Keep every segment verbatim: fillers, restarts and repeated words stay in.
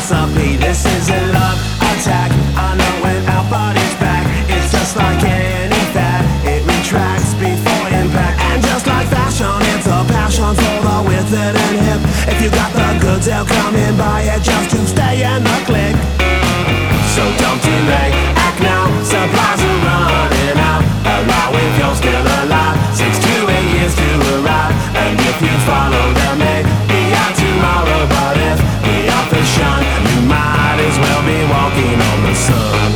recipe. This is a love attack. I know when our body's back, it's just like any fad. It retracts before impact. And just like fashion, it's a passion for the withered and hip. If you got the goods, they'll come and buy it just to stay in the clique. So don't delay, act now, supplies are running out. Allow if you're still alive, six to eight years to arrive. And if you follow them, may be out tomorrow. But if the author's shun, you might as well be walking on the sun.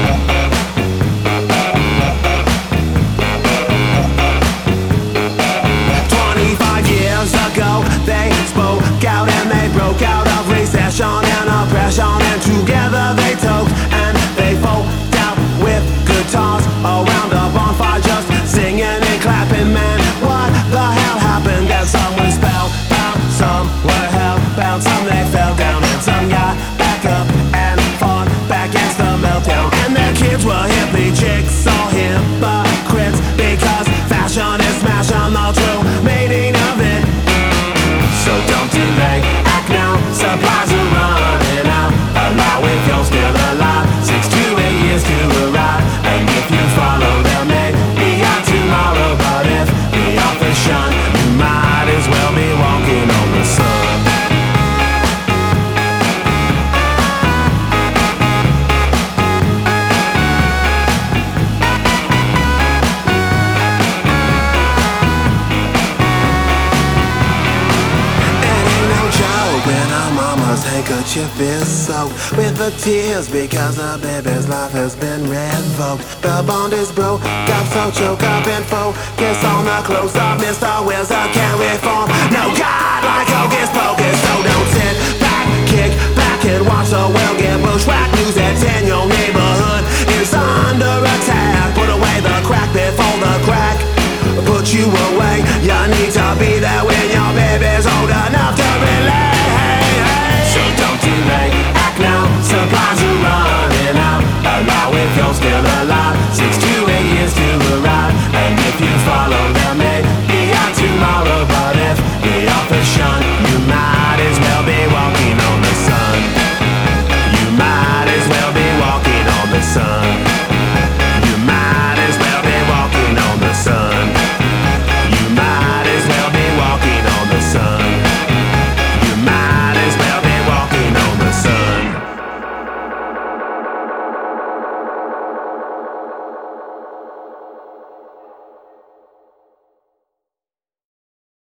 Twenty-five years ago, they spoke out and they broke out of recession and oppression. And together they took and they folked out with guitars around a bonfire, just singing and clapping. Man, what the hell happened? And some were spellbound, some were hellbound, some they fell down, and some got back up and fought back against the meltdown. And their kids were hippie chicks, all hypocrites, because fashion is smashing the true meaning of it. So don't delay, act now, supplies are running out. Allow if you're still alive, six to eight years to arrive. And if you follow them, may be out tomorrow. But if the author's shun, you might as well be walking on the sun. When our mama's handkerchief is soaked with the tears because the baby's life has been revoked. The bond is broke up, so choke up and focus on the close-up. Mister Wizard can't reform. No God like Hocus Pocus, so don't sit